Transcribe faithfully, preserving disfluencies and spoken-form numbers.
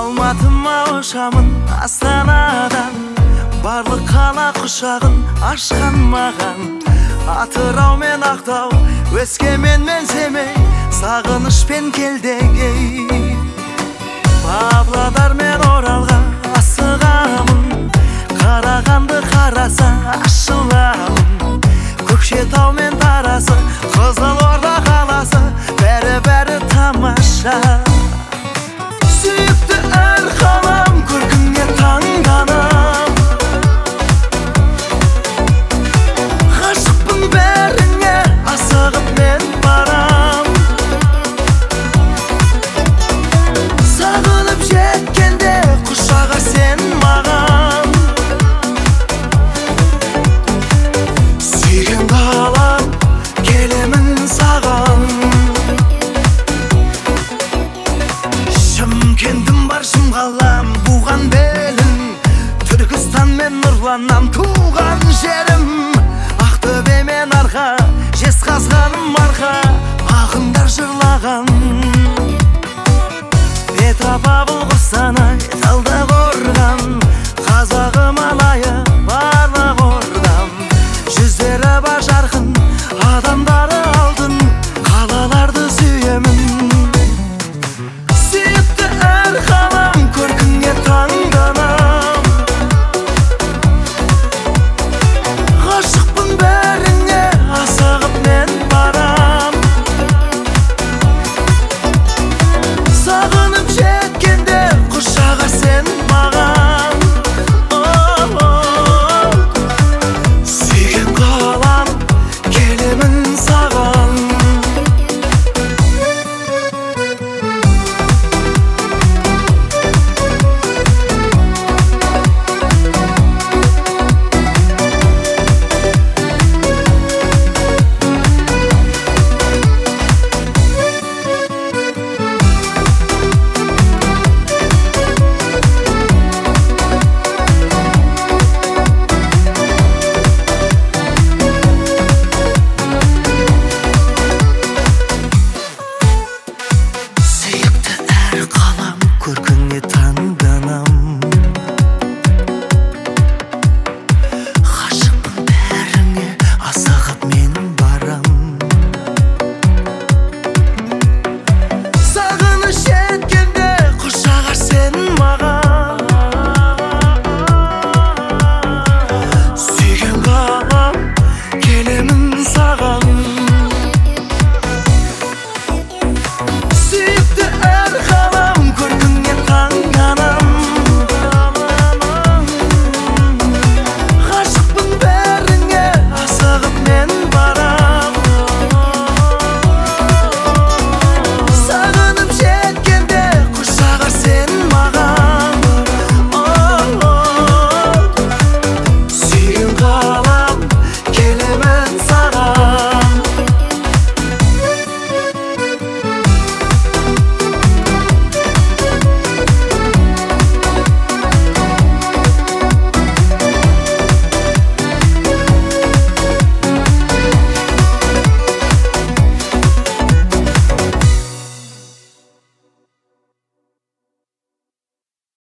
Алматыма ұшамын Астанадан, барлық қала құшағын ашқан маған. Атырау мен Ақтау, Өскемен мен Семей, сағынышпен келдегей. Павлодар мен Оралға асығамын, Қарағанды қараса ашыламын. Көкшетау мен Тарасы, Қызылорда қаласы, бәрі-бәрі тамаша. Сүйікті әр қалам көркіңе таңданам. Ғашықпын бәріңе, асығып мен барам. Сағынып жеткенде құшағы сен маған. Сүйген қалам келемін саған. Шымкентім бар шымқалам буған белің, Түркістан мен нұрланам туған жерім. Ақтөбе мен Арқа, Жезқазғаным марқа, ақындар жырлаған. Петропавл, Қостанай, Талдықорған, қазағы малайы барлық ордам. Жүздері бар жарқын, адамдары